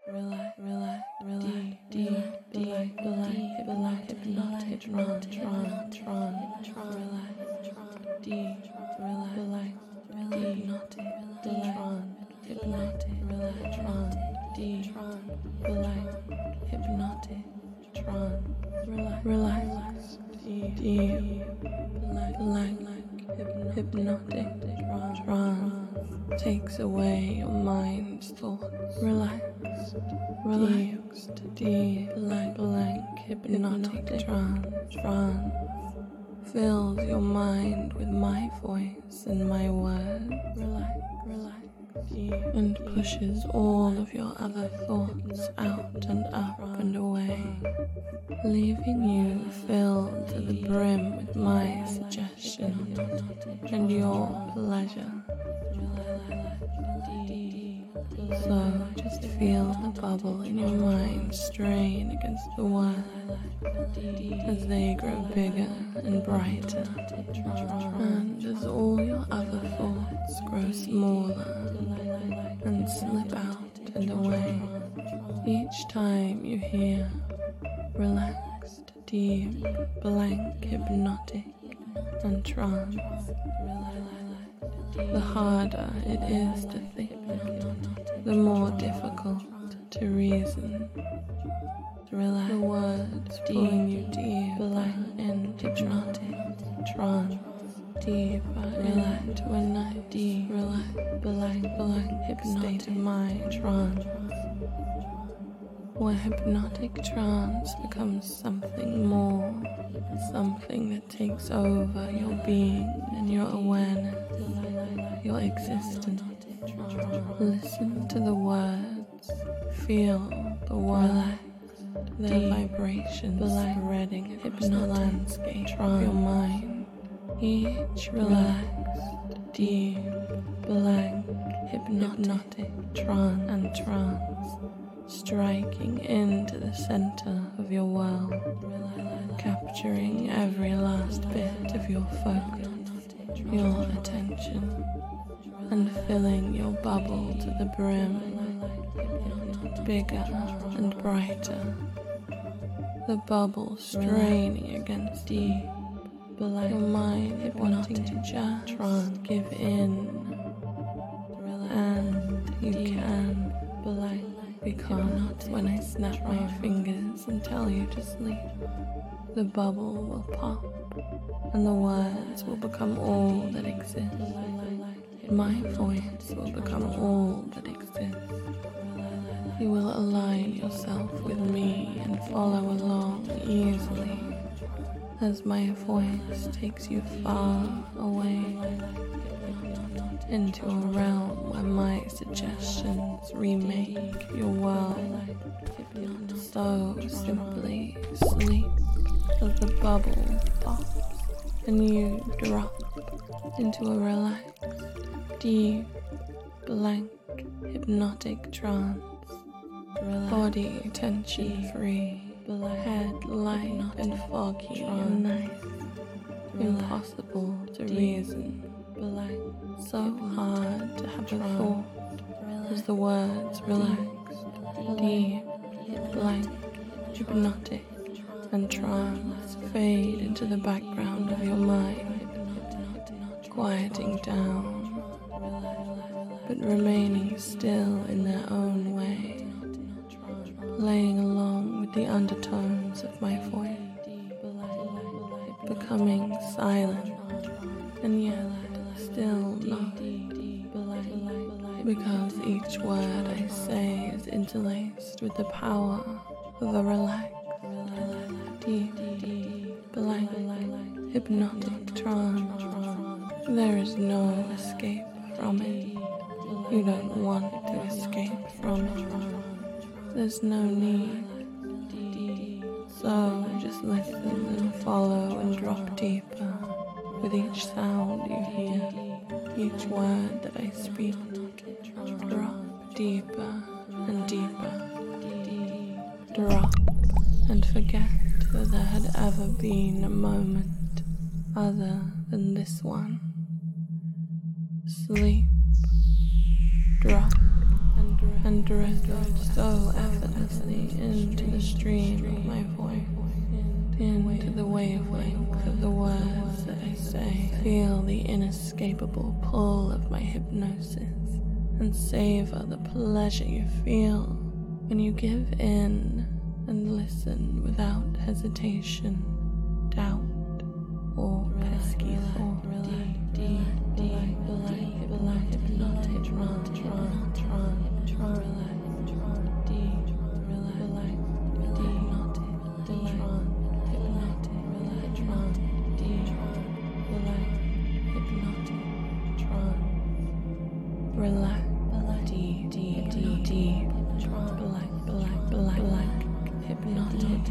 Hypnotic trance takes away your mind's thoughts. Relaxed, deep, blank, hypnotic trance fills your mind with my voice and my words. And pushes all of your other thoughts out and up and away, leaving you filled to the brim with my suggestion and your pleasure. So just feel the bubble in your mind strain against the words as they grow bigger and brighter, and as all your other thoughts grow smaller and slip out and away. Each time you hear relaxed, deep, blank, hypnotic and trance, the harder it is to think, the more difficult to reason. The words pulling you deep, blank and hypnotic trance. Deeper into a night, deep, blank, hypnotic state of mind trance, where hypnotic trance becomes something more, something that takes over your being and your awareness, your existence. Listen to the words, feel the words, their vibrations spreading hypnotic landscape of your mind. Each relaxed, deep, blank, hypnotic trance, striking into the center of your world, capturing every last bit of your focus, your attention, and filling your bubble to the brim, bigger and brighter, the bubble straining against deep, your mind wanting to just give in, and you can, because when I snap my fingers and tell you to sleep, the bubble will pop and the words will become all that exists. My voice will become all that exists. You will align yourself with me and follow along easily as my voice takes you far away into a realm where my suggestions remake your world. So simply sleep as the bubble pops and you drop into a relaxed, deep, blank, hypnotic trance. Body tension free, head light and foggy and nice, impossible to reason, so hard to have a thought as the words relaxed, deep, blank, hypnotic and trance fade into the background of your mind, quieting down, but remaining still in their own way, laying along with the undertones of my voice, becoming silent and yet still not, because each word I say is interlaced with the power of a relaxed, deep, blank, hypnotic trance. There is no escape from it. You don't want to escape from it. There's no need. So just listen and follow and drop deeper with each sound you hear, each word that I speak. Drop deeper and deeper. Drop and forget that there had ever been a moment other than this one. Sleep. Drop and drift so effortlessly into the stream of my voice, into the wavelength of the words that I say. Feel the inescapable pull of my hypnosis and savor the pleasure you feel when you give in and listen without hesitation, doubt, or pesky thought. Relax, deep, black, hypnotic,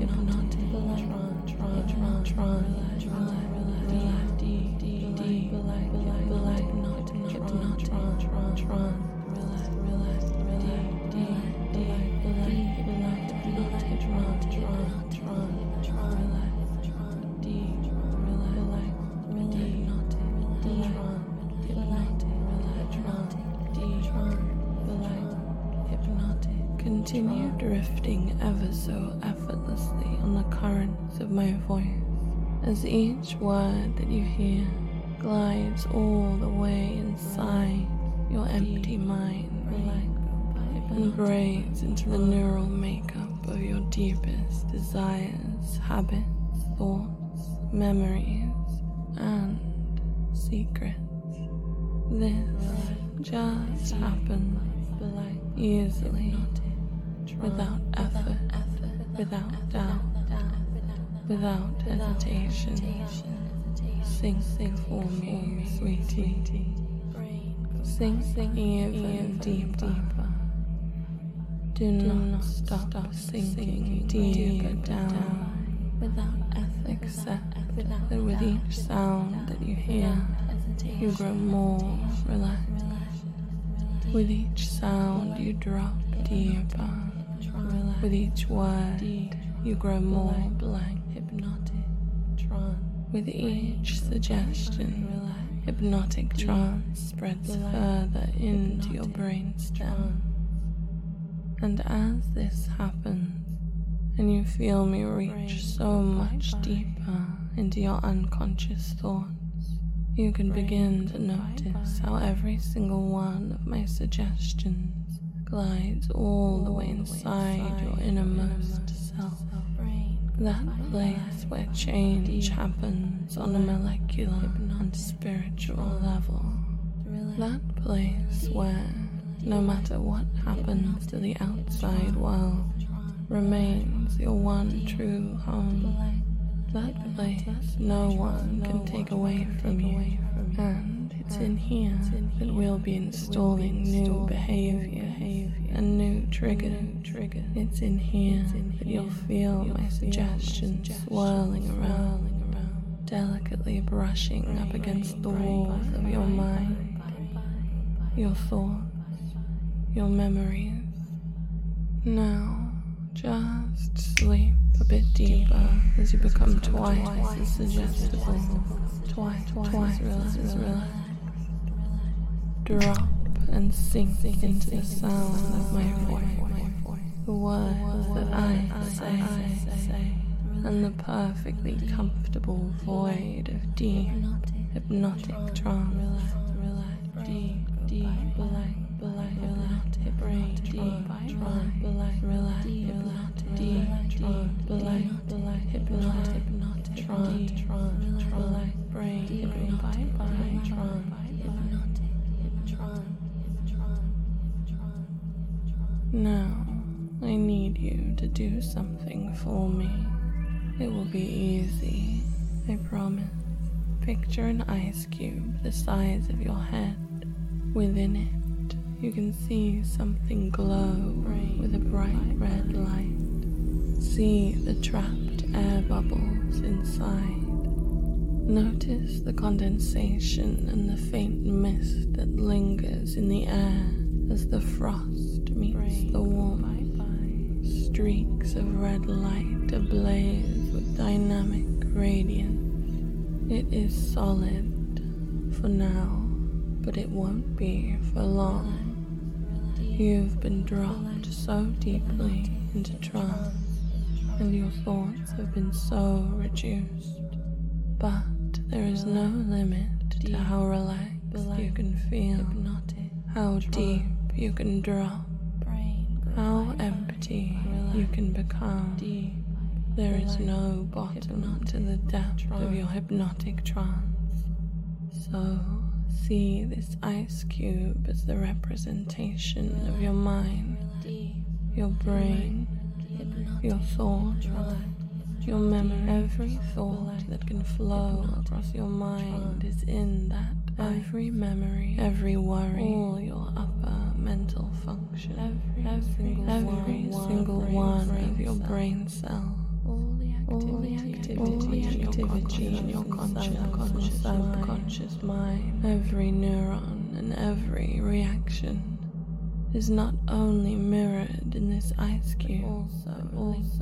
Continue drifting ever so effortlessly on the currents of my voice as each word that you hear glides all the way inside your empty mind and braids into the neural makeup of your deepest desires, habits, thoughts, memories, and secrets. This just happens easily, without effort, without doubt, without hesitation. Sink for me, sweetie. Sink even deeper. Do not stop sinking deeper down. Accept that with each sound that you hear, you grow more relaxed. With each sound you drop deeper. With each word you grow more blank, hypnotic trance. With each suggestion, hypnotic trance spreads further into your brainstem. And as this happens, and you feel me reach so much deeper into your unconscious thoughts, you can begin to notice how every single one of my suggestions glides all the way inside your innermost self. That place where change happens on a molecular and spiritual level. That place where, no matter what happens to the outside world, remains your one true home. That place no one can take away from you. And it's in here that we'll be installing new behavior and new triggers. It's in here that you'll feel my suggestions swirling around, delicately brushing up against the walls of your mind, your thoughts, your memories. Now, just sleep a bit deeper as you become twice as suggestible, twice as relaxed. Drop and sink into the sound of my voice, the words that I say, and the perfectly comfortable void of deep, hypnotic trance. Deep, hypnotic brain, Now, I need you to do something for me. It will be easy, I promise. Picture an ice cube the size of your head. Within it, you can see something glow with a bright red light. See the trapped air bubbles inside. Notice the condensation and the faint mist that lingers in the air as the frost meets the warmth. Streaks of red light ablaze with dynamic radiance. It is solid for now, but it won't be for long. You've been dropped so deeply into trance, and your thoughts have been so reduced. But there is no limit to how relaxed you can feel, how deep you can drop, how empty you can become. There is no bottom to the depth of your hypnotic trance. So see this ice cube as the representation of your mind, your brain, your thought, your memory. Every thought that can flow across your mind is in that. Every memory, every worry, all your upper mental function, every single one of your brain cells, all the activity in your conscious and subconscious mind, every neuron and every reaction is not only mirrored in this ice cube, but also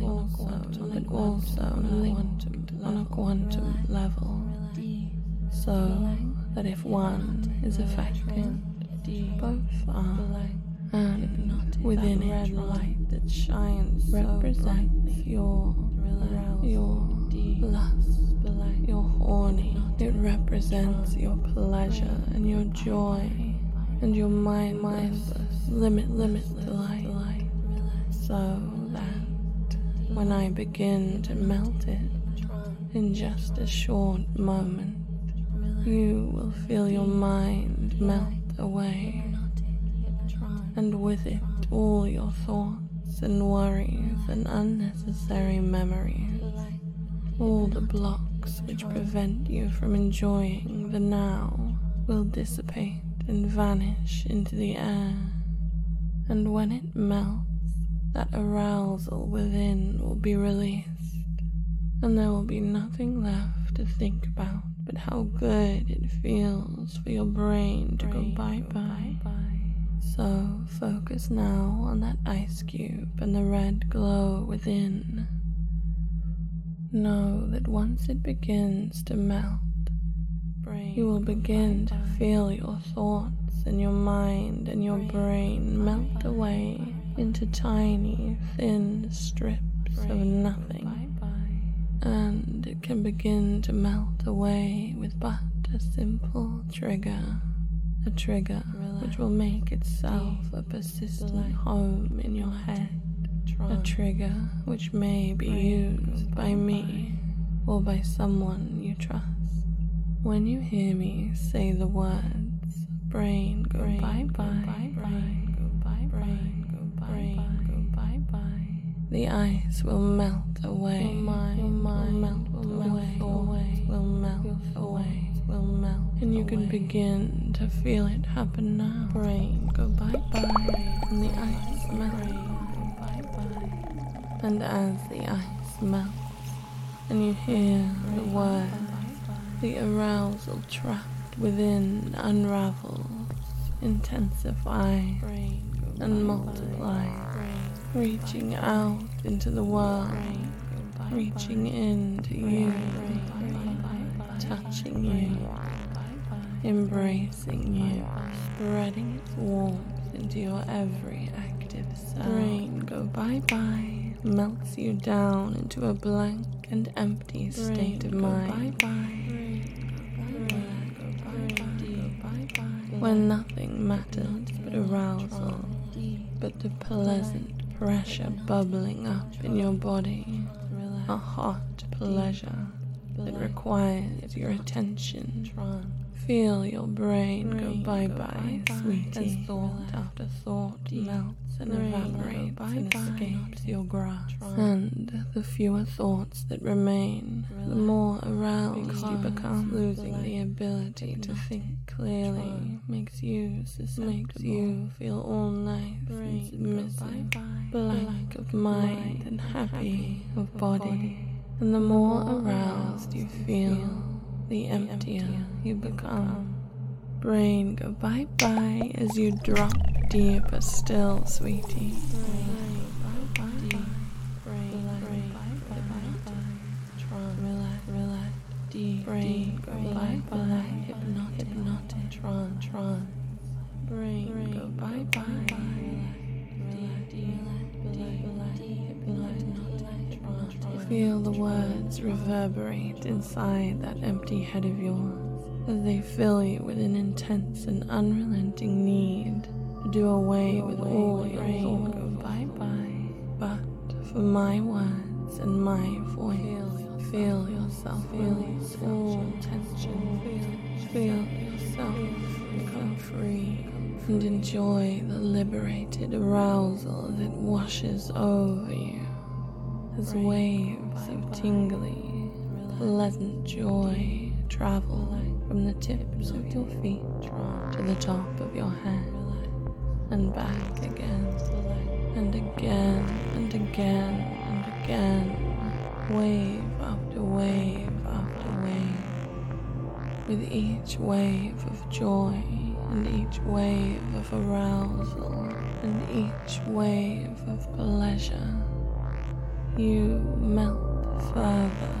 on a quantum level, so that if one is affected, both are, and within it light that shines represents your lust, your horny. It represents your pleasure and your joy and your mindless, limitless delight, so that when I begin to melt it in just a short moment, you will feel your mind melt away, and with it all your thoughts and worries and unnecessary memories, all the blocks which prevent you from enjoying the now will dissipate and vanish into the air. And when it melts, that arousal within will be released, and there will be nothing left to think about but how good it feels for your brain to go bye-bye. So focus now on that ice cube and the red glow within. Know that once it begins to melt, you will begin to feel your thoughts and your mind and your brain melt away into tiny, thin strips of nothing. And it can begin to melt away with but a simple trigger, a trigger which will make itself a persistent home in your head, a trigger which may be used by me or by someone you trust. When you hear me say the words, brain go bye-bye, brain go bye-bye, go brain go bye-bye, the ice will melt away, your mind will melt away, will melt, and you can begin to feel it happen now. Brain go bye-bye, and the ice melts, and as the ice melts, and you hear the word, the arousal trapped within unravels, intensifies, and multiplies, reaching out into the world, reaching into you, touching you, embracing you, spreading its warmth into your every active cell. Brain go bye-bye, melts you down into a blank and empty state of mind, when nothing matters but arousal, but the pleasant pressure bubbling up in your body, a hot pleasure that requires your attention. Feel your brain go bye-bye, sweetie, as thought after thought melts and evaporates and escapes your grasp. And the fewer thoughts that remain, the more aroused you become. Losing the ability to think clearly makes you feel all nice and submissive, blank of mind and happy of body. And the more aroused you feel, the emptier you become. Brain go bye-bye as you drop deeper still, sweetie. Relax, deep, brain go bye-bye, hypnotic, trance. Brain go bye-bye. Feel the words reverberate inside that empty head of yours as they fill you with an intense and unrelenting need to do away with all your thoughts. Go bye-bye. But for my words and my voice, feel yourself release all tension. Feel yourself become free and enjoy the liberated arousal that washes over you as waves of tingly, pleasant joy travel from the tips of your feet to the top of your head and back again and again and again and again, wave after wave after wave, with each wave of joy and each wave of arousal and each wave of pleasure. You melt further,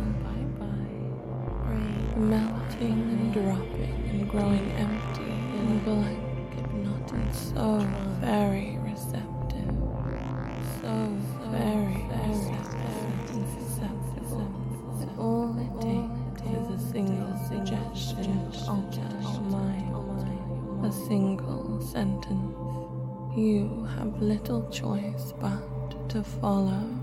melting and dropping and growing empty and blank, hypnotic, and so very receptive, so very receptive and susceptible that all it takes is a single suggestion to alter your mind, a single sentence. You have little choice but to follow,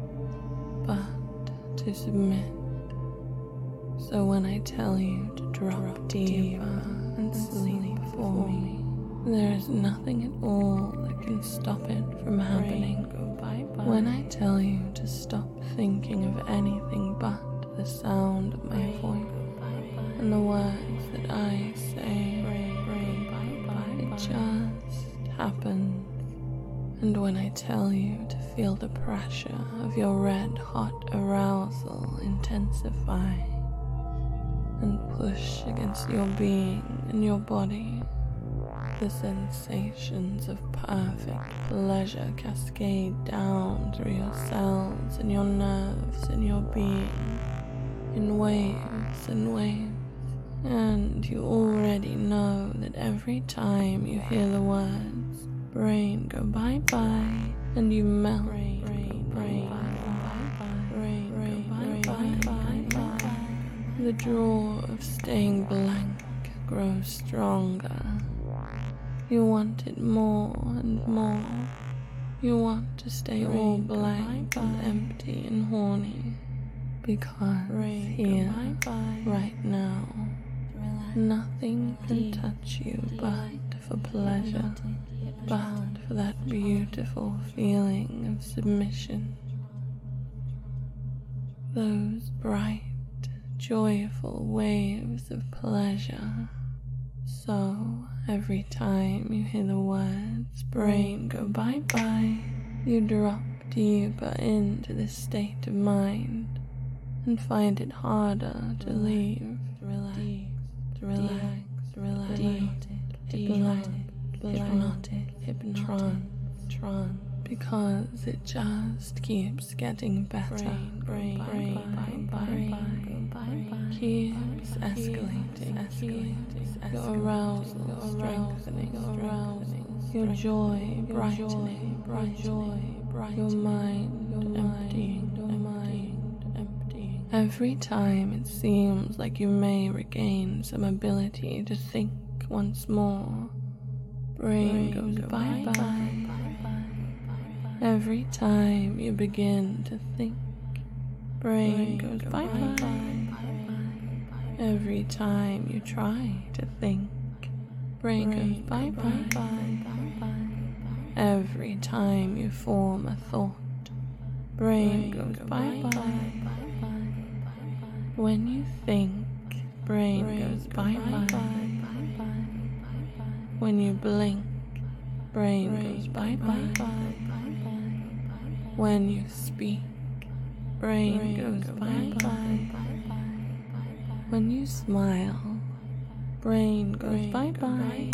but to submit. So when I tell you to drop deeper and sleep for me, there is nothing at all that can stop it from happening. When I tell you to stop thinking of anything but the sound of my voice and the words that I say, it just happens. And when I tell you to feel the pressure of your red-hot arousal intensify and push against your being and your body, the sensations of perfect pleasure cascade down through your cells and your nerves and your being in waves and waves. And you already know that every time you hear the words brain go bye-bye and you melt, the draw of staying blank grows stronger. You want it more and more. You want to stay all blank and empty and horny, because here, right now, nothing can touch you but for pleasure, but for that beautiful feeling of submission. Those bright, joyful waves of pleasure. So every time you hear the words brain go bye-bye, you drop deeper into this state of mind and find it harder to leave. Hypnotic, because it just keeps getting better. Keeps escalating, your arousal strengthening, your joy brightening, your mind emptying. Every time it seems like you may regain some ability to think once more, brain goes bye-bye. Every time you begin to think, brain goes bye-bye. Every time you try to think, brain goes bye-bye. Every time you form a thought, brain goes bye-bye. When you think, brain goes bye-bye. When you blink, brain goes bye-bye. When you speak, brain goes bye-bye. When you smile, brain goes bye-bye.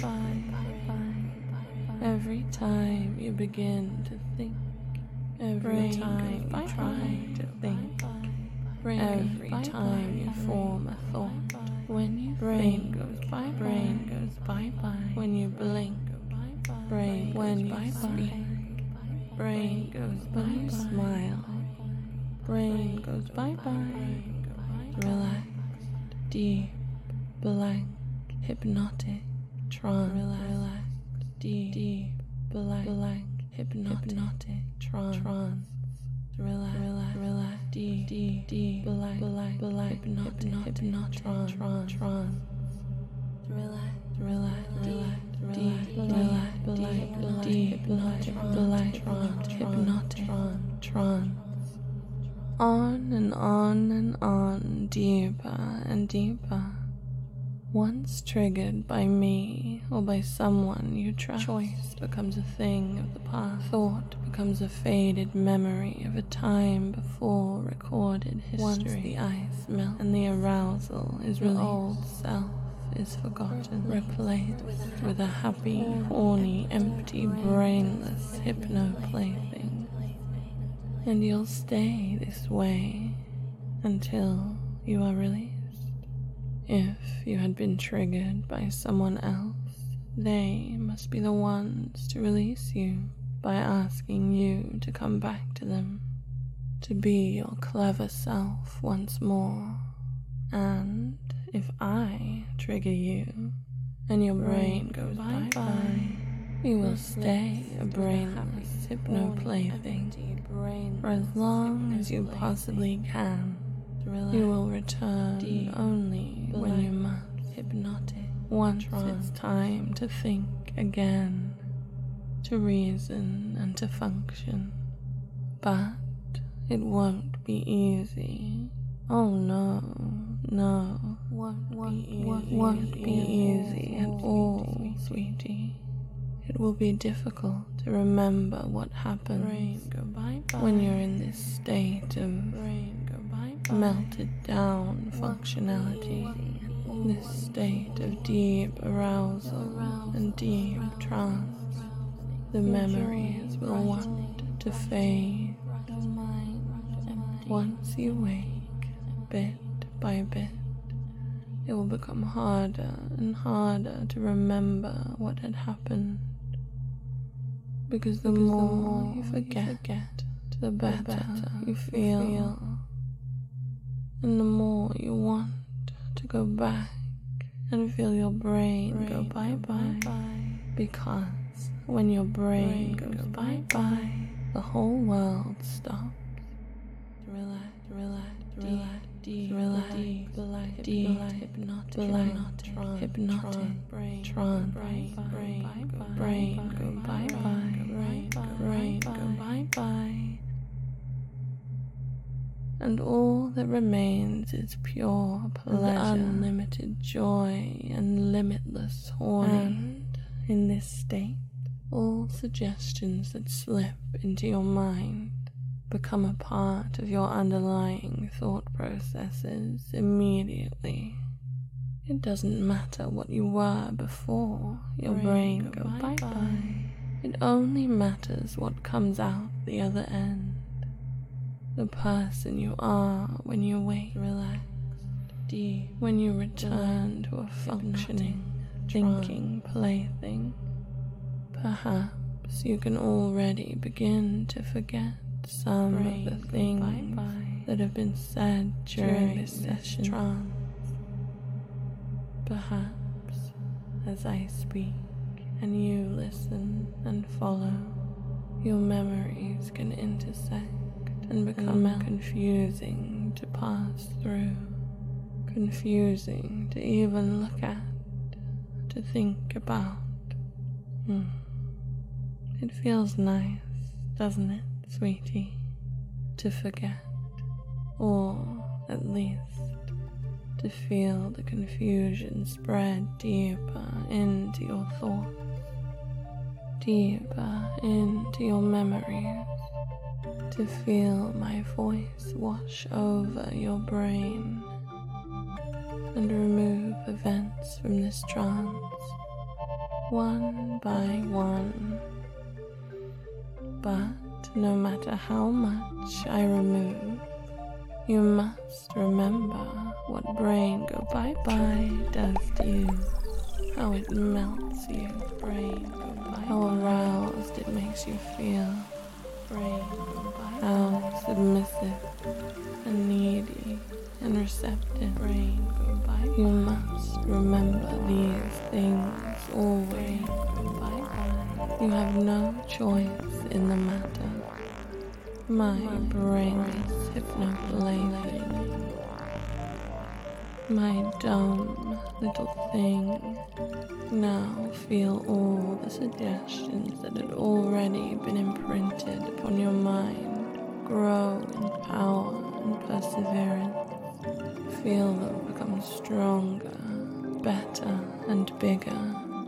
Every time you begin to think, every time you try to think, every time you form a thought, when you brain goes bye-bye. When you blink, brain when you speak, brain goes bye. When you smile, brain goes bye-bye. Relaxed, deep, blank, hypnotic, trance. Relaxed, deep, blank, hypnotic, trance. Relax, deep, blank, hypnotic, trance. Relax, deep, hypnotic, trance. On and on, deeper and deeper. Once triggered by me or by someone you trust, choice becomes a thing of the past. Thought becomes a faded memory of a time before recorded history. Once the ice melts and the arousal is released, your old self is forgotten, replaced with a happy, horny, empty, brainless hypno plaything. And you'll stay this way until you are released. If you had been triggered by someone else, they must be the ones to release you by asking you to come back to them, to be your clever self once more. And if I trigger you and your brain goes bye-bye, you will stay a brainless hypno plaything for as long as you possibly can. You will return only when you must. Hypnotic. Once it's time to think again, to reason and to function. But it won't be easy. Oh no, won't be easy at all, sweetie. It will be difficult to remember what happens when you're in this state of melted down functionality, this state of deep arousal and deep trance. The memories will want to fade. Once you wake, bit by bit, it will become harder and harder to remember what had happened. Because the more you forget, the better you feel. And the more you want to go back and feel your brain go bye-bye. Because when your brain goes bye-bye, the whole world stops. Relax, deep, hypnotic, trance, brain go bye-bye. And all that remains is pure pleasure, unlimited joy, and limitless horny. And in this state, all suggestions that slip into your mind become a part of your underlying thought processes immediately. It doesn't matter what you were before your brain go bye-bye. It only matters what comes out the other end. The person you are when you wake, relaxed, deep, when you return to a functioning, thinking plaything. Perhaps you can already begin to forget some of the things that have been said during this session. Perhaps as I speak and you listen and follow, your memories can intersect and become confusing to pass through, confusing to even look at, to think about. It feels nice, doesn't it, sweetie, to forget, or at least to feel the confusion spread deeper into your thoughts, deeper into your memories, to feel my voice wash over your brain and remove events from this trance, one by one. But no matter how much I remove, you must remember what brain go bye-bye does to you, how it melts you, brain go bye-bye, how aroused it makes you feel, brain go bye-bye, how submissive and needy and receptive. Brain, go bye. You must remember these things always. Go bye. You have no choice in the matter. My brainless hypnoplaything. My dumb little thing. Now feel all the suggestions that had already been imprinted upon your mind grow in power and perseverance. Feel them become stronger, better, and bigger.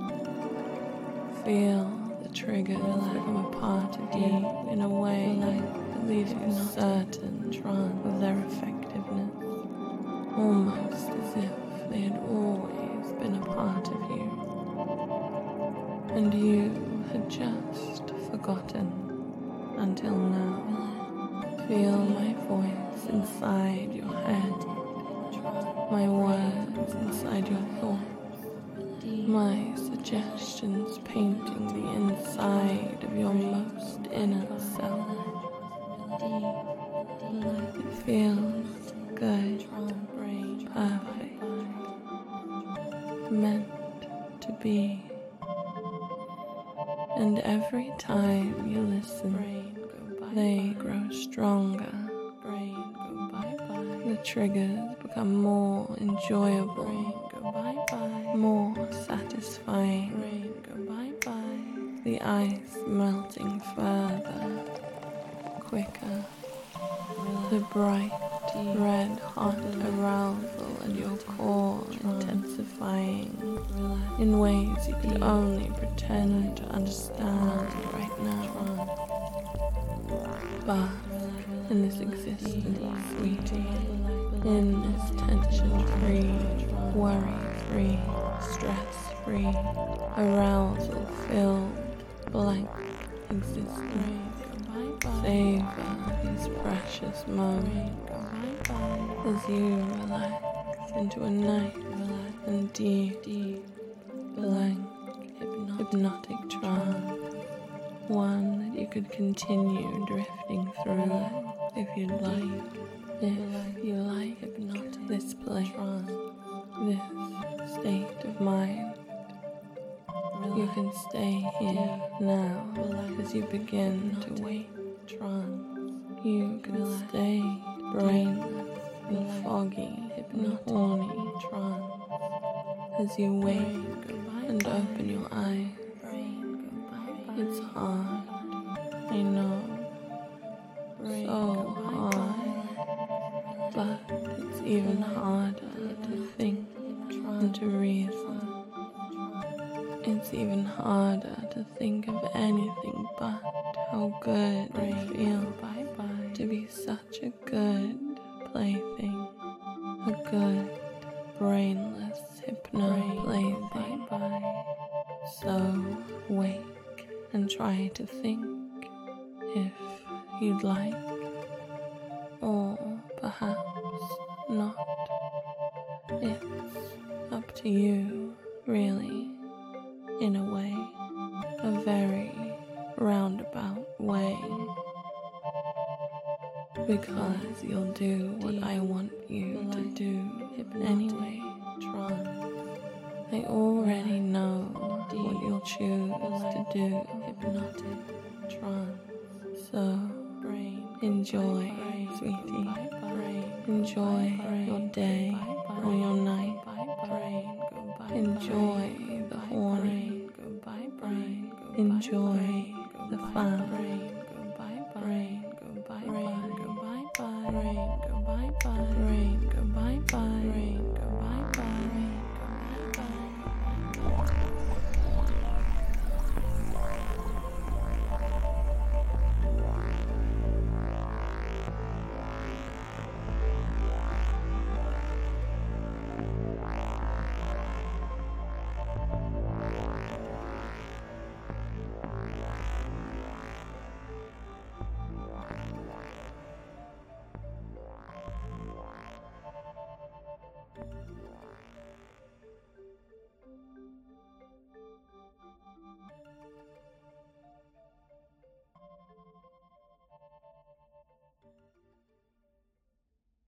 Feel the triggers become a part of you in a way that leaves you certain of their effectiveness, almost as if they had always been a part of you, and you had just forgotten until now. Feel my voice inside your head, my words inside your thoughts, my suggestions painting the inside of your most inner self. It feels good, perfect, meant to be. And every time you listen, they grow stronger. The triggers become more enjoyable, more satisfying. The ice melting further, quicker. The bright, red-hot arousal at your core intensifying in ways you could only pretend to understand right now. Bask in this existence, sweetie, in this tension-free, worry-free, stress-free, arousal-filled, blank existence. Savor these precious moments as you relax into a nice and deep, blank, hypnotic trance. One that you could continue drifting through if you'd like. If you like hypnotic, this place, this state of mind. You can stay here now as you begin to wake. You can stay brainless and foggy, hypnotic, horny trance as you wake and open your eyes. It's hard, I know, so hard, but it's even harder to think and to reason. It's even harder to think of anything but how good it feels to be such a good plaything, a good brainless hypno plaything. So wake and try to think if you'd like, or perhaps not. It's up to you, really, in a way, a very roundabout way, because you'll do what I want you to do anyway. I already know what you'll choose to do. So enjoy, sweetie. Enjoy your day or your night. Enjoy the horny. Enjoy the fun. Rain, go bye bye.